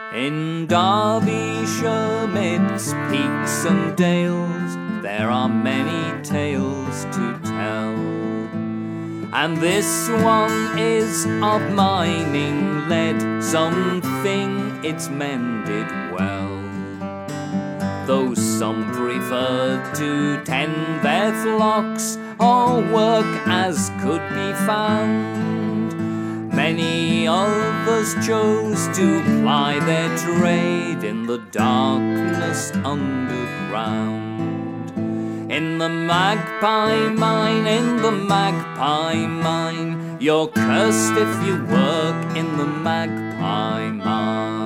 In Derbyshire, midst peaks and dales, there are many tales to tell, and this one is of mining lead. Some think it's mended well, though some prefer to tend their flocks or work as could be found. Many others chose to ply their trade in the darkness underground. In the Magpie Mine, in the Magpie Mine, you're cursed if you work in the Magpie Mine.